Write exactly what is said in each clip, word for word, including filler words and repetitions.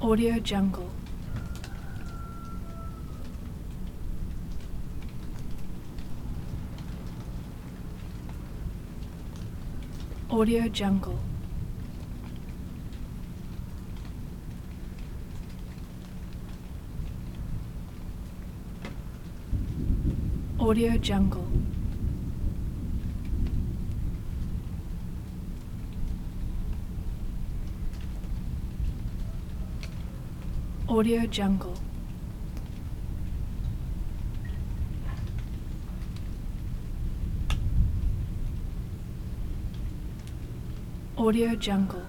Audio Jungle. Audio Jungle. Audio Jungle. Audio Jungle. Audio Jungle.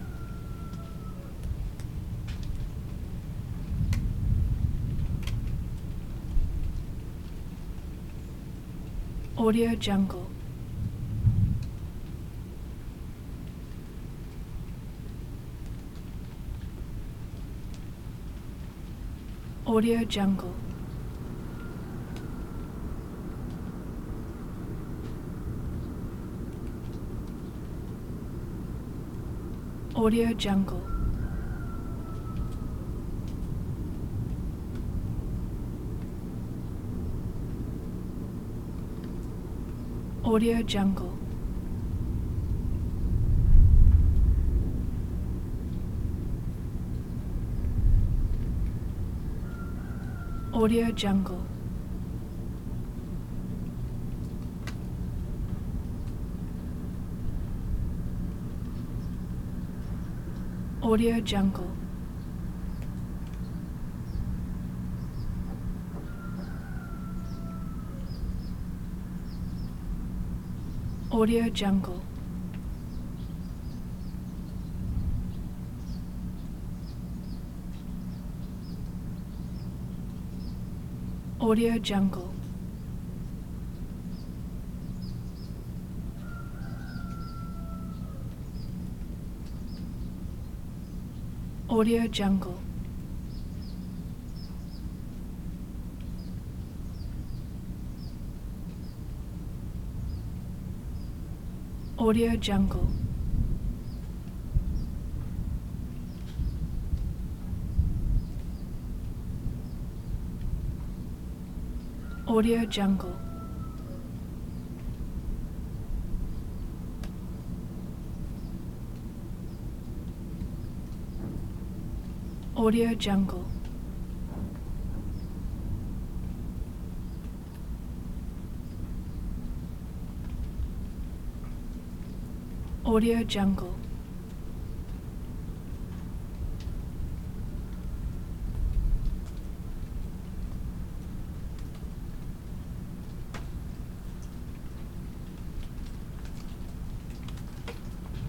Audio Jungle. Audio Jungle. Audio Jungle. Audio Jungle. Audio Jungle. Audio Jungle. Audio Jungle. Audio Jungle. Audio Jungle. Audio Jungle. Audio Jungle. Audio Jungle. Audio Jungle.